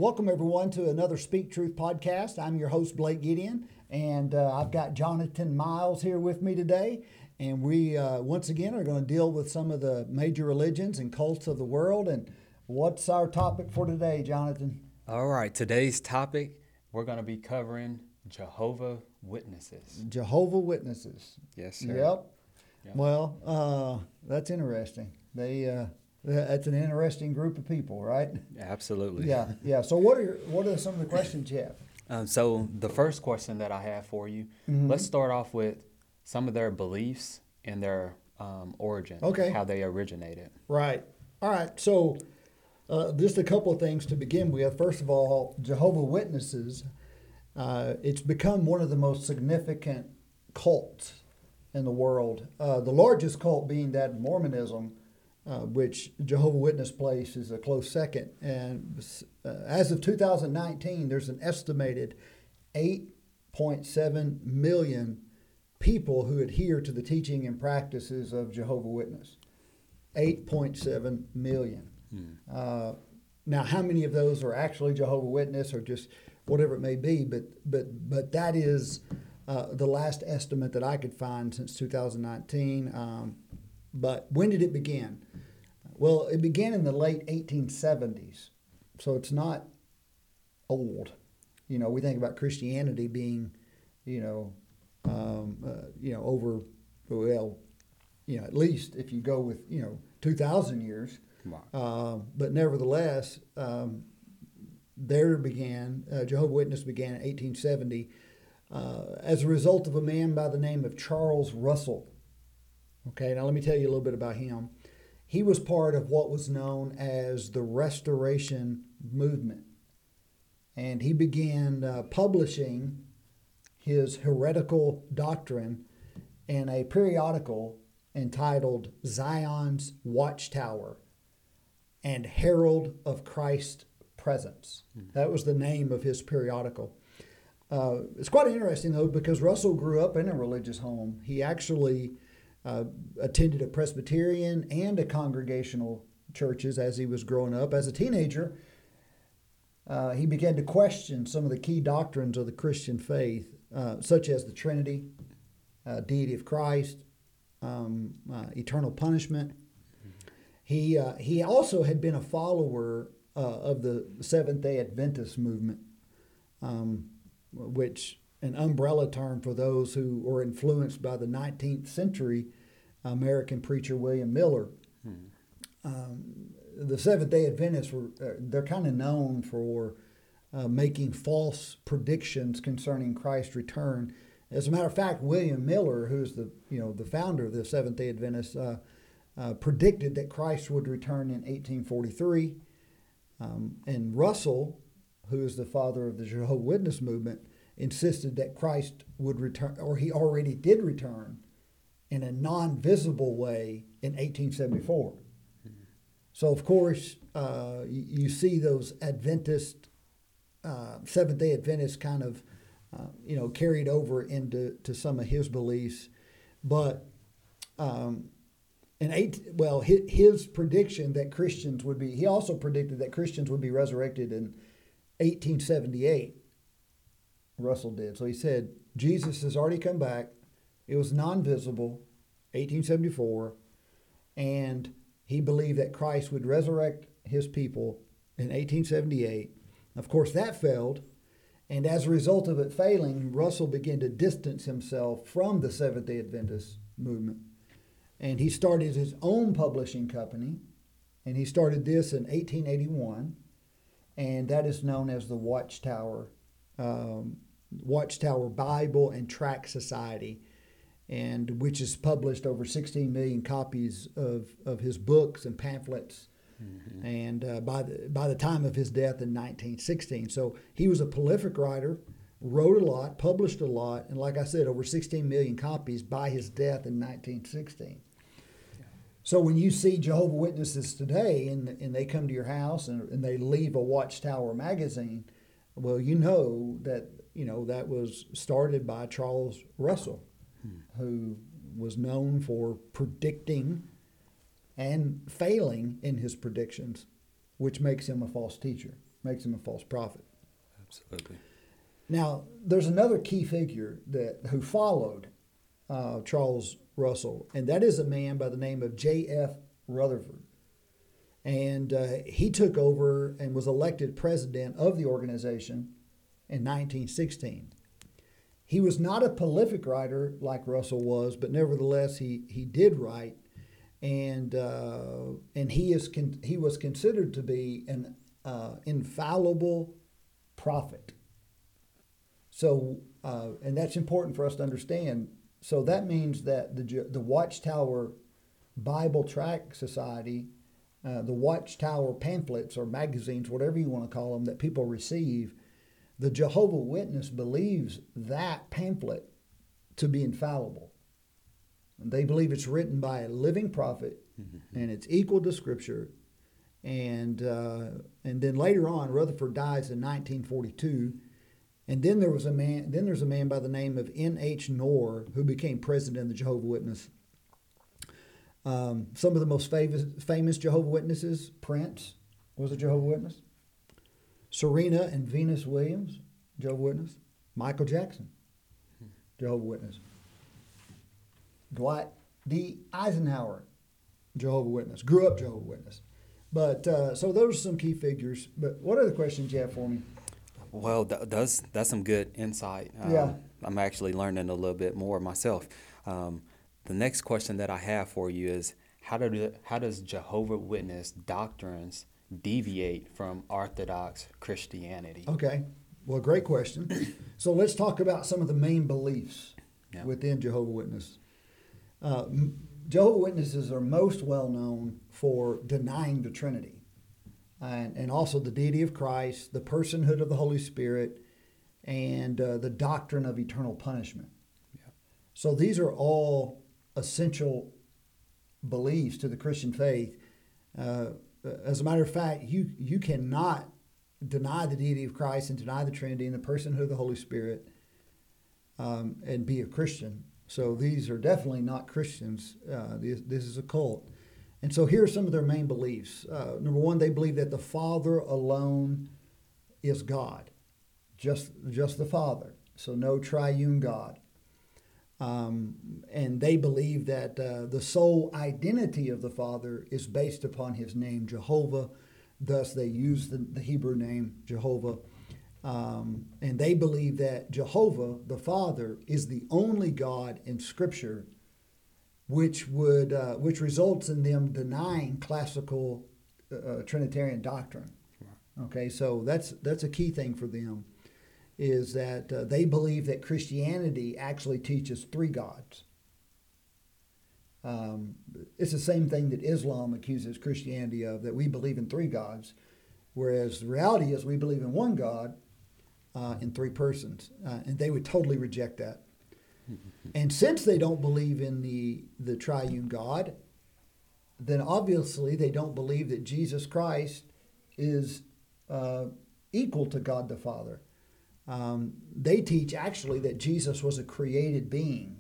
Welcome, everyone, to another Speak Truth podcast. I'm your host, Blake Gideon, and I've got Jonathan Miles here with me today. And we, once again, are going to deal with some of the major religions and cults of the world. And what's our topic for today, Jonathan? All right, today's topic, we're going to be covering Jehovah Witnesses. Jehovah Witnesses. Yes, sir. Yep. Well, that's interesting. That's an interesting group of people, right? Absolutely. Yeah. So what are some of the questions you have? So the first question that I have for you, let's start off with some of their beliefs and their origin, how they originated. Right. All right. So just a couple of things to begin with. First of all, Jehovah Witnesses, it's become one of the most significant cults in the world. The largest cult being that of Mormonism, which Jehovah Witness places a close second. And as of 2019, there's an estimated 8.7 million people who adhere to the teaching and practices of Jehovah Witness. 8.7 million. Now, how many of those are actually Jehovah Witness or just whatever it may be? But that is the last estimate that I could find since 2019. But when did it begin? Well, it began in the late 1870s, so it's not old. You know, we think about Christianity being, over, at least if you go with, 2,000 years. But nevertheless, Jehovah's Witness began in 1870 as a result of a man by the name of Charles Russell. Okay, now let me tell you a little bit about him. He was part of what was known as the Restoration Movement. And he began publishing his heretical doctrine in a periodical entitled Zion's Watchtower and Herald of Christ's Presence. That was the name of his periodical. It's quite interesting, though, because Russell grew up in a religious home. He actually attended a Presbyterian and a Congregational churches as he was growing up. As a teenager, he began to question some of the key doctrines of the Christian faith, such as the Trinity, deity of Christ, eternal punishment. He also had been a follower of the Seventh-day Adventist movement, which an umbrella term for those who were influenced by the 19th century American preacher William Miller. The Seventh-day Adventists they're kind of known for making false predictions concerning Christ's return. As a matter of fact, William Miller, who's the founder of the Seventh-day Adventists, predicted that Christ would return in 1843. And Russell, who is the father of the Jehovah's Witness movement, insisted that Christ would return, or he already did return, in a non-visible way in 1874. So, of course, you see those Adventist, Seventh-day Adventists kind of, carried over into some of his beliefs. But his prediction that Christians would be, he also predicted that Christians would be resurrected in 1878. Russell did. So he said, Jesus has already come back. It was non-visible, 1874, and he believed that Christ would resurrect his people in 1878. Of course, that failed, and as a result of it failing, Russell began to distance himself from the Seventh-day Adventist movement, and he started his own publishing company, and he started this in 1881, and that is known as the Watchtower Bible and Tract Society, and which has published over 16 million copies of his books and pamphlets. And by the time of his death in 1916, so he was a prolific writer, wrote a lot, published a lot, and like I said, over 16 million copies by his death in 1916. So when you see Jehovah's Witnesses today and they come to your house and they leave a Watchtower magazine, well, that was started by Charles Russell, who was known for predicting and failing in his predictions, which makes him a false teacher. makes him a false prophet. Absolutely. Now, there's another key figure who followed Charles Russell, and that is a man by the name of J.F. Rutherford. And he took over and was elected president of the organization in 1916. He was not a prolific writer like Russell was, but nevertheless he did write, and he was considered to be an infallible prophet. So, and that's important for us to understand. So that means that the Watchtower Bible Tract Society, the Watchtower pamphlets or magazines, whatever you want to call them, that people receive, the Jehovah Witness believes that pamphlet to be infallible. They believe it's written by a living prophet, and it's equal to Scripture. And then later on, Rutherford dies in 1942. And then there's a man by the name of N.H. Knorr who became president of the Jehovah Witness. Some of the most famous Jehovah Witnesses: Prince was a Jehovah Witness. Serena and Venus Williams, Jehovah Witness. Michael Jackson, Jehovah Witness. Dwight D. Eisenhower, Jehovah Witness. Grew up Jehovah Witness. But so those are some key figures. But what other questions you have for me? Well, that's some good insight. Yeah. I'm actually learning a little bit more myself. The next question that I have for you is, how does Jehovah Witness doctrines deviate from Orthodox Christianity? Okay. Well, great question. So let's talk about some of the main beliefs within Jehovah Witness. Jehovah Witnesses are most well known for denying the Trinity. And also the deity of Christ, the personhood of the Holy Spirit, and the doctrine of eternal punishment. Yeah. So these are all essential beliefs to the Christian faith. As a matter of fact, you cannot deny the deity of Christ and deny the Trinity and the personhood of the Holy Spirit and be a Christian. So these are definitely not Christians. This is a cult. And so here are some of their main beliefs. Number one, they believe that the Father alone is God, just the Father. So no triune God. And they believe that the sole identity of the Father is based upon his name Jehovah. Thus they use the Hebrew name Jehovah. And they believe that Jehovah, the Father, is the only God in Scripture, which results in them denying classical Trinitarian doctrine. Okay, so that's a key thing for them, is that they believe that Christianity actually teaches three gods. It's the same thing that Islam accuses Christianity of, that we believe in three gods, whereas the reality is we believe in one God in three persons, and they would totally reject that. And since they don't believe in the triune God, then obviously they don't believe that Jesus Christ is equal to God the Father. They teach actually that Jesus was a created being.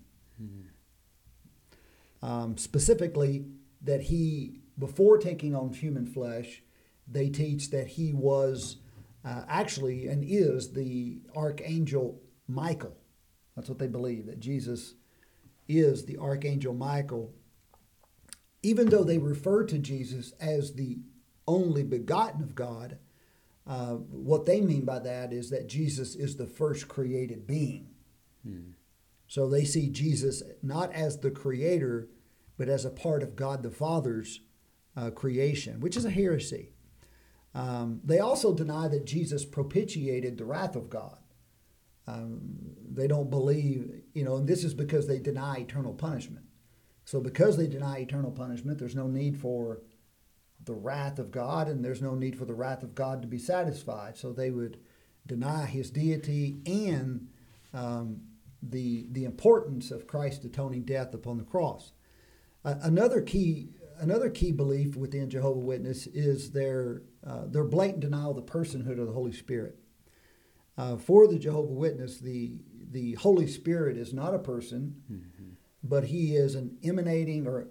Specifically, that he, before taking on human flesh, they teach that he was actually and is the Archangel Michael. That's what they believe, that Jesus is the Archangel Michael. Even though they refer to Jesus as the only begotten of God, what they mean by that is that Jesus is the first created being. So they see Jesus not as the creator, but as a part of God the Father's creation, which is a heresy. They also deny that Jesus propitiated the wrath of God. They don't believe, and this is because they deny eternal punishment. So because they deny eternal punishment, there's no need for the wrath of God, and there's no need for the wrath of God to be satisfied. So they would deny his deity and the importance of Christ's atoning death upon the cross. Another key belief within Jehovah's Witness is their blatant denial of the personhood of the Holy Spirit. For the Jehovah's Witness, the Holy Spirit is not a person, but he is an emanating or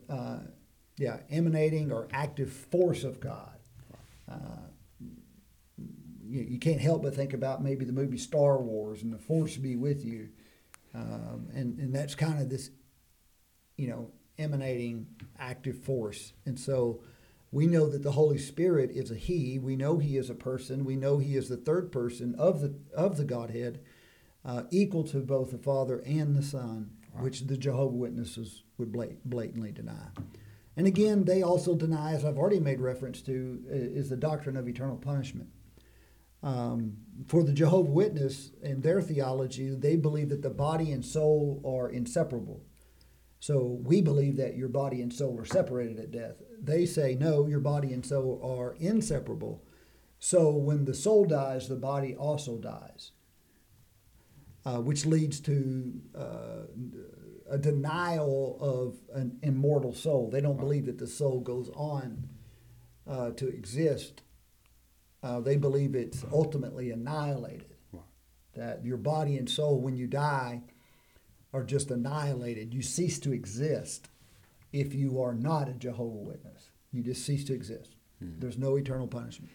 active force of God. you can't help but think about maybe the movie Star Wars and the Force be with you, and that's kind of this, emanating active force. And so we know that the Holy Spirit is a He. We know He is a person. We know He is the third person of the Godhead, equal to both the Father and the Son, Right. which the Jehovah's Witnesses would blatantly deny. And again, they also deny, as I've already made reference to, is the doctrine of eternal punishment. For the Jehovah's Witness, in their theology, they believe that the body and soul are inseparable. So we believe that your body and soul are separated at death. They say, no, your body and soul are inseparable. So when the soul dies, the body also dies, which leads to a denial of an immortal soul. They don't believe that the soul goes on to exist. They believe it's ultimately annihilated. Right. That your body and soul, when you die, are just annihilated. You cease to exist if you are not a Jehovah's Witness. You just cease to exist. There's no eternal punishment.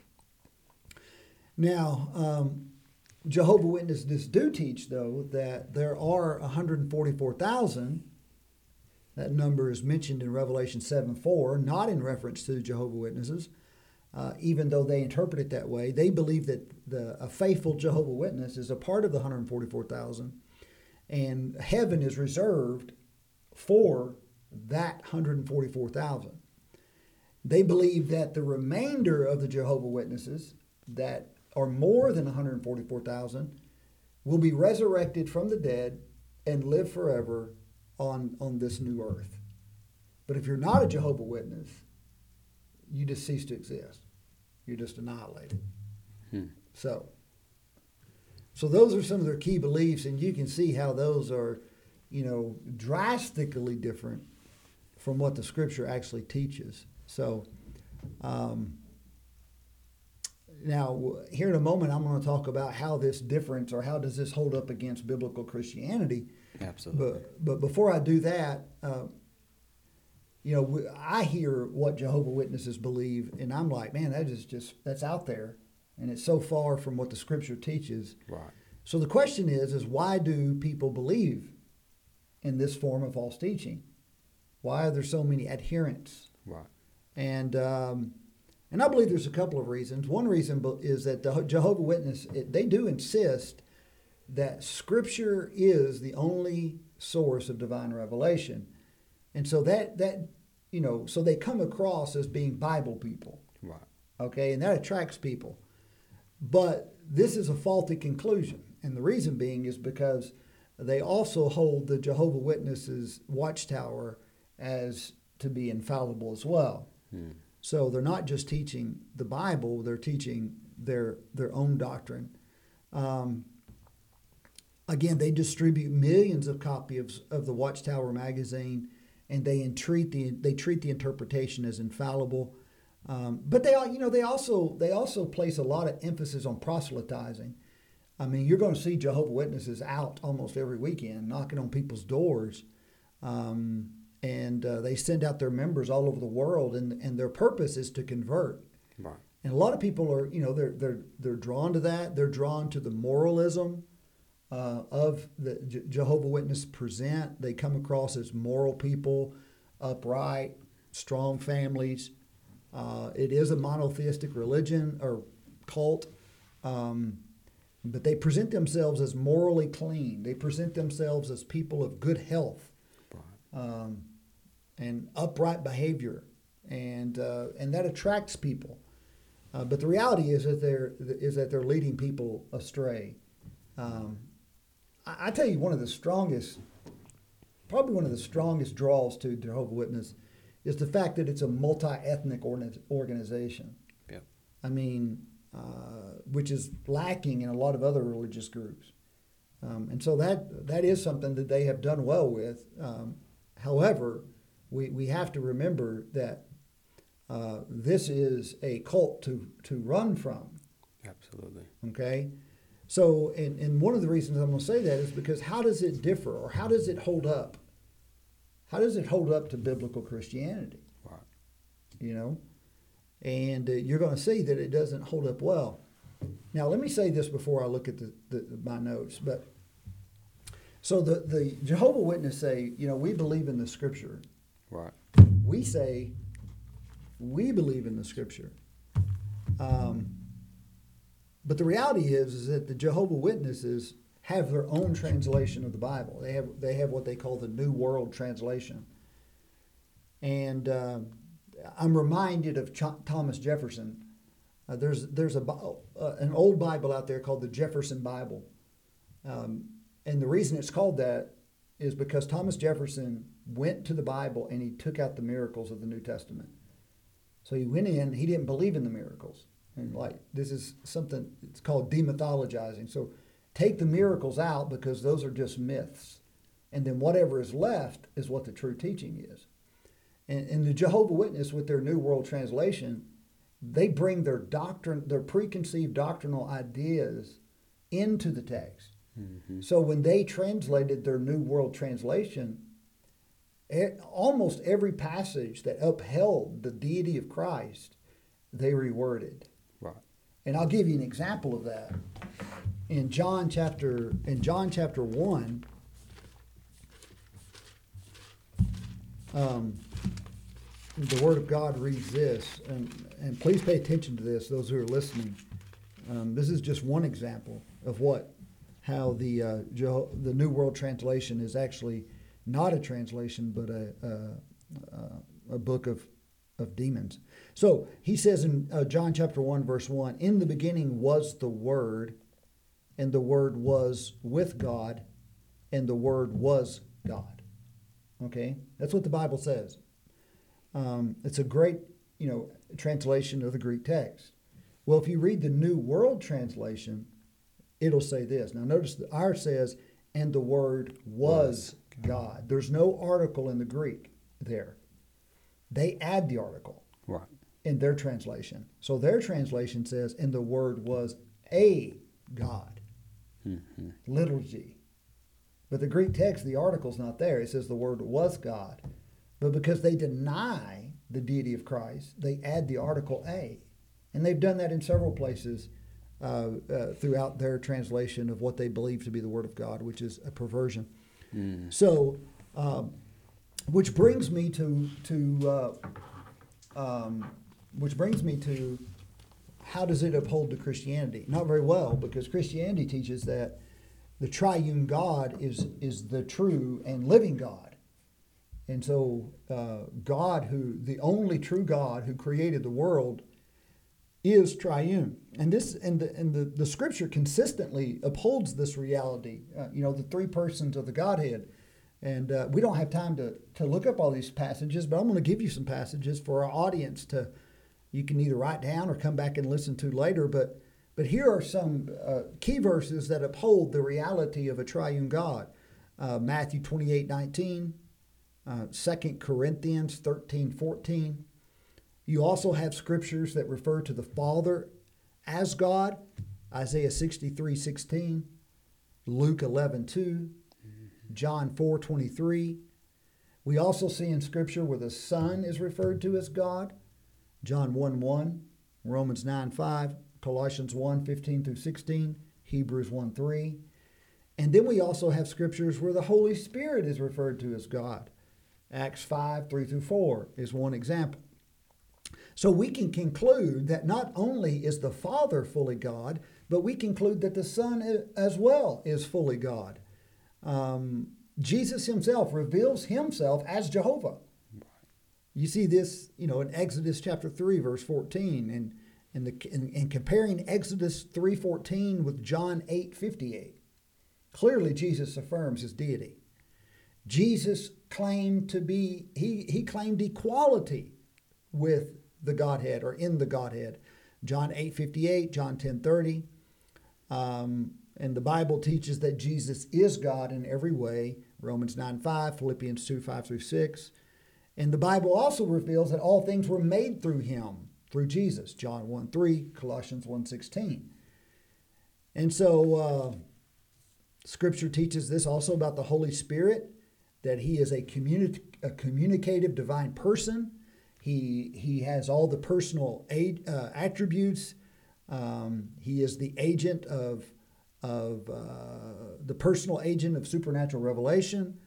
Now, Jehovah's Witnesses do teach, though, that there are 144,000. That number is mentioned in Revelation 7:4, not in reference to the Jehovah's Witnesses. Even though they interpret it that way, they believe that a faithful Jehovah's Witness is a part of the 144,000, and heaven is reserved for that 144,000. They believe that the remainder of the Jehovah's Witnesses that are more than 144,000 will be resurrected from the dead and live forever on this new earth. But if you're not a Jehovah's Witness, you just cease to exist. You're just annihilated. So those are some of their key beliefs, and you can see how those are, drastically different from what the Scripture actually teaches. So now, here in a moment, I'm going to talk about how this difference, or how does this hold up against biblical Christianity. Absolutely. But before I do that, I hear what Jehovah's Witnesses believe, and I'm like, man, that's out there, and it's so far from what the Scripture teaches. Right. So the question is why do people believe in this form of false teaching? Why are there so many adherents? Right. And I believe there's a couple of reasons. One reason is that the Jehovah's Witness, they do insist that Scripture is the only source of divine revelation. And so so they come across as being Bible people. Right. Okay, and that attracts people. But this is a faulty conclusion. And the reason being is because they also hold the Jehovah's Witnesses watchtower as to be infallible as well. So they're not just teaching the Bible, they're teaching their own doctrine. Again, they distribute millions of copies of the Watchtower magazine, and they treat the interpretation as infallible. But they also place a lot of emphasis on proselytizing. I mean, you're going to see Jehovah's Witnesses out almost every weekend, knocking on people's doors, and they send out their members all over the world, and their purpose is to convert. Right. And a lot of people are, they're drawn to that. They're drawn to the moralism of the Jehovah's Witnesses present. They come across as moral people, upright, strong families. It is a monotheistic religion or cult, but they present themselves as morally clean. They present themselves as people of good health, and upright behavior, and that attracts people. But the reality is that they're leading people astray. I tell you, probably one of the strongest draws to Jehovah's Witness is the fact that it's a multi-ethnic organization. Yeah. I mean, which is lacking in a lot of other religious groups. And so that is something that they have done well with. However, we have to remember that this is a cult to run from. Absolutely. Okay? So, and one of the reasons I'm going to say that is because how does it differ, or how does it hold up? How does it hold up to biblical Christianity? Right. And you're going to see that it doesn't hold up well. Now, let me say this before I look at my notes. But so the Jehovah's Witnesses say, we believe in the Scripture. Right. We say we believe in the Scripture. But the reality is that the Jehovah's Witnesses have their own translation of the Bible. They have what they call the New World Translation. And I'm reminded of Thomas Jefferson. There's an old Bible out there called the Jefferson Bible. And the reason it's called that is because Thomas Jefferson went to the Bible and he took out the miracles of the New Testament. So he went in, he didn't believe in the miracles. And this is something, it's called demythologizing. So take the miracles out because those are just myths. And then whatever is left is what the true teaching is. And the Jehovah's Witnesses, with their New World Translation, they bring their doctrine, their preconceived doctrinal ideas into the text. Mm-hmm. So when they translated their New World Translation, almost every passage that upheld the deity of Christ, they reworded. Right. And I'll give you an example of that. In John chapter 1, the Word of God reads this, and please pay attention to this, those who are listening. This is just one example of how the New World Translation is actually not a translation, but a book of demons. So he says in John chapter 1, verse 1, "In the beginning was the Word, and the Word was with God, and the Word was God." Okay? That's what the Bible says. It's a great, translation of the Greek text. Well, if you read the New World Translation, it'll say this. Now notice that ours says, "And the Word was God." There's no article in the Greek there. They add the article in their translation. So their translation says, "And the Word was a God." Mm-hmm. Little g. But the Greek text, the article's not there. It says the Word was God. But because they deny the deity of Christ, they add the article a. And they've done that in several places throughout their translation of what they believe to be the Word of God, which is a perversion. Mm. So, which brings me to how does it uphold to Christianity? Not very well, because Christianity teaches that the triune God is the true and living God. And so God, the only true God who created the world, is triune. And the Scripture consistently upholds this reality. The three persons of the Godhead. And we don't have time to look up all these passages, but I'm going to give you some passages for our audience you can either write down or come back and listen to later. But here are some key verses that uphold the reality of a triune God. Matthew 28:19. 2 Corinthians 13:14. You also have scriptures that refer to the Father as God. Isaiah 63:16. Luke 11:2. John 4:23. We also see in Scripture where the Son is referred to as God. John 1:1. Romans 9:5. Colossians 1:15 through 16. Hebrews 1:3. And then we also have scriptures where the Holy Spirit is referred to as God. Acts 5:3 through 4 is one example. So we can conclude that not only is the Father fully God, but we conclude that the Son as well is fully God. Jesus himself reveals himself as Jehovah. You see this, in Exodus chapter 3, verse 14, and comparing Exodus 3:14 with John 8:58. Clearly, Jesus affirms his deity. Jesus claimed he claimed equality with the Godhead or in the Godhead. John 8:58, John 10:30. And the Bible teaches that Jesus is God in every way. Romans 9:5, Philippians 2:5 through 6. And the Bible also reveals that all things were made through him, through Jesus. John 1:3, Colossians 1:16. And so Scripture teaches this also about the Holy Spirit, that he is a communicative divine person. He has all the personal attributes He is the agent of the personal agent of supernatural revelation.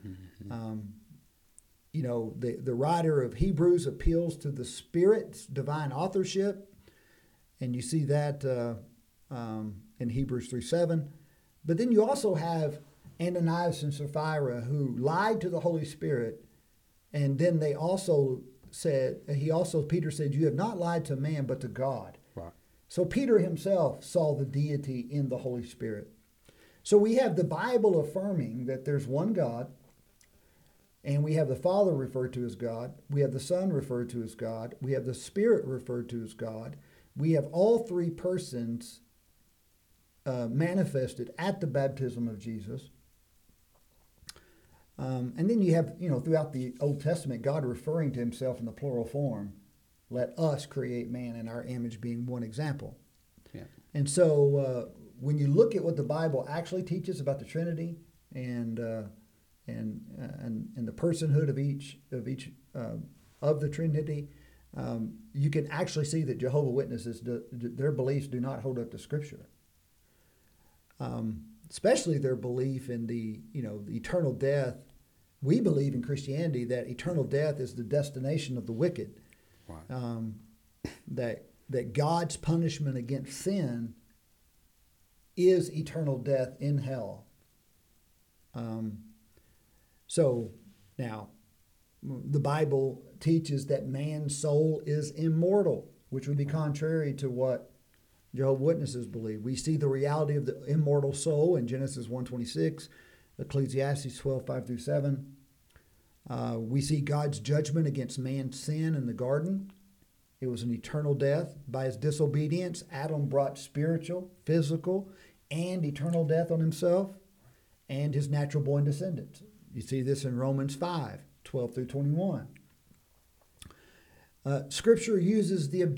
The writer of Hebrews appeals to the Spirit's divine authorship, and you see that in Hebrews 3:7. But then you also have Ananias and Sapphira who lied to the Holy Spirit, and then they also said, Peter said, "You have not lied to man, but to God." Right. So Peter himself saw the deity in the Holy Spirit. So we have the Bible affirming that there's one God, and we have the Father referred to as God. We have the Son referred to as God. We have the Spirit referred to as God. We have all three persons manifested at the baptism of Jesus. And then you have, throughout the Old Testament, God referring to himself in the plural form. Let us create man in our image, being one example. Yeah. And so when you look at what the Bible actually teaches about the Trinity and the personhood of each of the Trinity, you can actually see that Jehovah's Witnesses, their beliefs do not hold up to Scripture. Especially their belief in the eternal death. We believe in Christianity that eternal death is the destination of the wicked. Right. That God's punishment against sin is eternal death in hell. So now, the Bible teaches that man's soul is immortal, which would be contrary to what Jehovah's Witnesses believe. We see the reality of the immortal soul in Genesis 1:26, Ecclesiastes 12:5-7. We see God's judgment against man's sin in the garden. It was an eternal death. By his disobedience, Adam brought spiritual, physical, and eternal death on himself and his natural-born descendants. You see this in Romans 5:12-21. Scripture uses the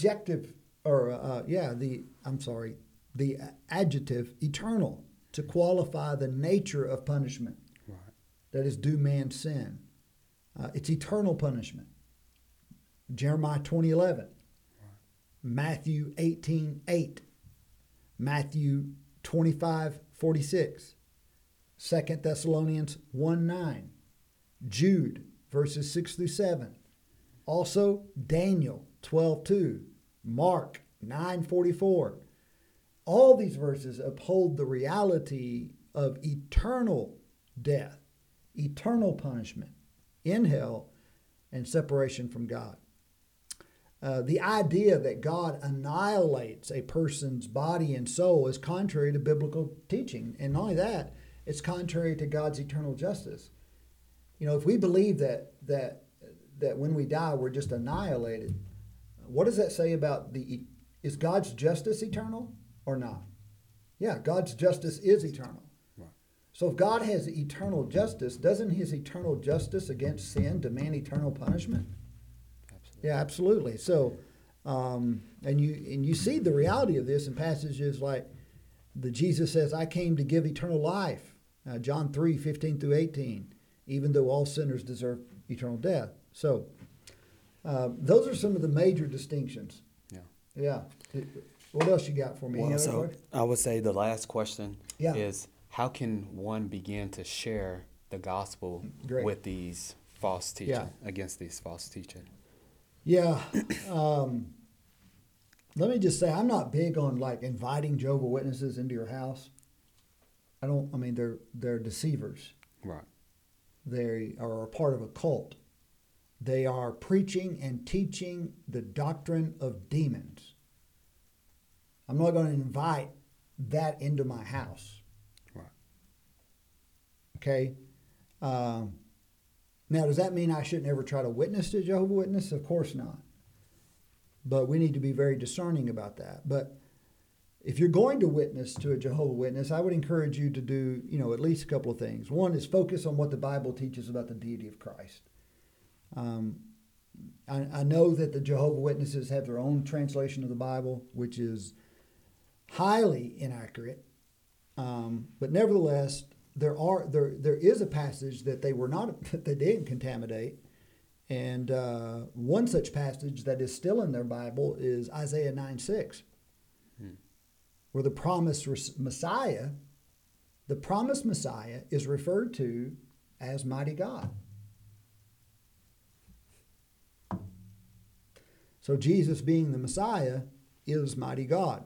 the adjective eternal to qualify the nature of punishment that is due man's sin. It's eternal punishment. Jeremiah 20:11, Matthew 18:8, Matthew 25:46, 2 Thessalonians 1:9, Jude verses 6-7, also Daniel 12:2, Mark 9:44. All these verses uphold the reality of eternal death, eternal punishment in hell, and separation from God. The idea that God annihilates a person's body and soul is contrary to biblical teaching. And not only that, it's contrary to God's eternal justice. If we believe that when we die, we're just annihilated, what does that say about is God's justice eternal or not? Yeah, God's justice is eternal. Right. So if God has eternal justice, doesn't his eternal justice against sin demand eternal punishment? Absolutely. Yeah, absolutely. So, and you see the reality of this in passages like Jesus says, "I came to give eternal life," John 3:15-18, even though all sinners deserve eternal death. So, those are some of the major distinctions. Yeah. What else you got for me? Well, so I would say the last question is, how can one begin to share the gospel with these false teachers, against these false teachers? Yeah. Let me just say, I'm not big on inviting Jehovah's Witnesses into your house. They're deceivers. Right. They are a part of a cult. They are preaching and teaching the doctrine of demons. I'm not going to invite that into my house. Right. Okay? Now, does that mean I shouldn't ever try to witness to Jehovah's Witnesses? Of course not. But we need to be very discerning about that. But if you're going to witness to a Jehovah's Witness, I would encourage you to do, at least a couple of things. One is focus on what the Bible teaches about the deity of Christ. I know that the Jehovah's Witnesses have their own translation of the Bible, which is highly inaccurate. But nevertheless, there is a passage that they didn't contaminate. And one such passage that is still in their Bible is Isaiah 9:6. where the promised Messiah is referred to as mighty God. So Jesus being the Messiah is mighty God.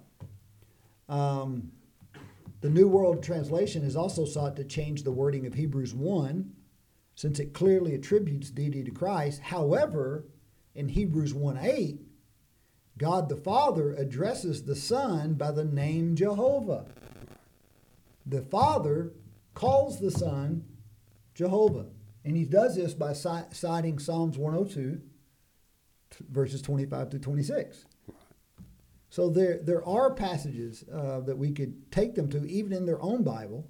The New World Translation has also sought to change the wording of Hebrews 1 since it clearly attributes deity to Christ. However, in Hebrews 1:8, God the Father addresses the Son by the name Jehovah. The Father calls the Son Jehovah. And he does this by citing Psalms 102, verses 25 to 26. So there are passages that we could take them to, even in their own Bible.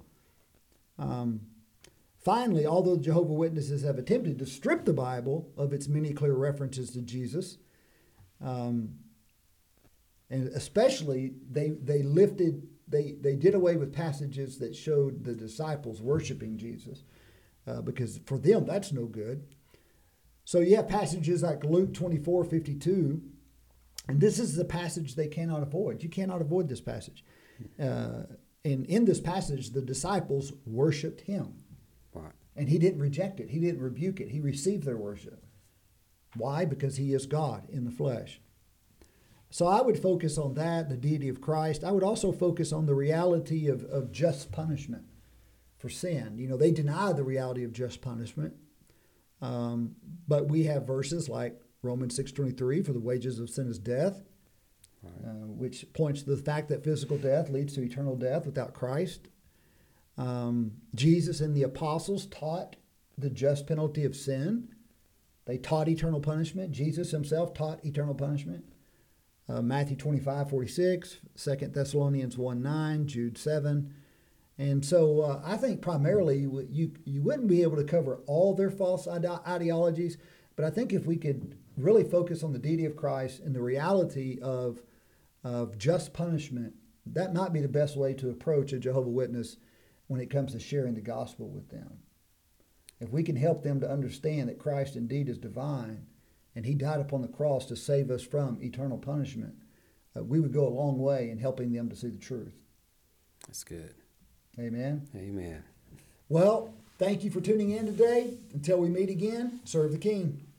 Finally, although Jehovah's Witnesses have attempted to strip the Bible of its many clear references to Jesus, and especially they did away with passages that showed the disciples worshiping Jesus, because for them that's no good. So you have passages like Luke 24:52, and this is the passage they cannot avoid. You cannot avoid this passage. And in this passage, the disciples worshipped him. Right. And he didn't reject it. He didn't rebuke it. He received their worship. Why? Because he is God in the flesh. So I would focus on that, the deity of Christ. I would also focus on the reality of just punishment for sin. You know, they deny the reality of just punishment. But we have verses like Romans 6:23, for the wages of sin is death, right, which points to the fact that physical death leads to eternal death without Christ. Jesus and the apostles taught the just penalty of sin. They taught eternal punishment. Jesus himself taught eternal punishment. Matthew 25:46, 2 Thessalonians 1:9, Jude 7. And so I think primarily you wouldn't be able to cover all their false ideologies, but I think if we could really focus on the deity of Christ and the reality of just punishment, that might be the best way to approach a Jehovah's Witness when it comes to sharing the gospel with them. If we can help them to understand that Christ indeed is divine and he died upon the cross to save us from eternal punishment, we would go a long way in helping them to see the truth. That's good. Amen. Amen. Well, thank you for tuning in today. Until we meet again, serve the King.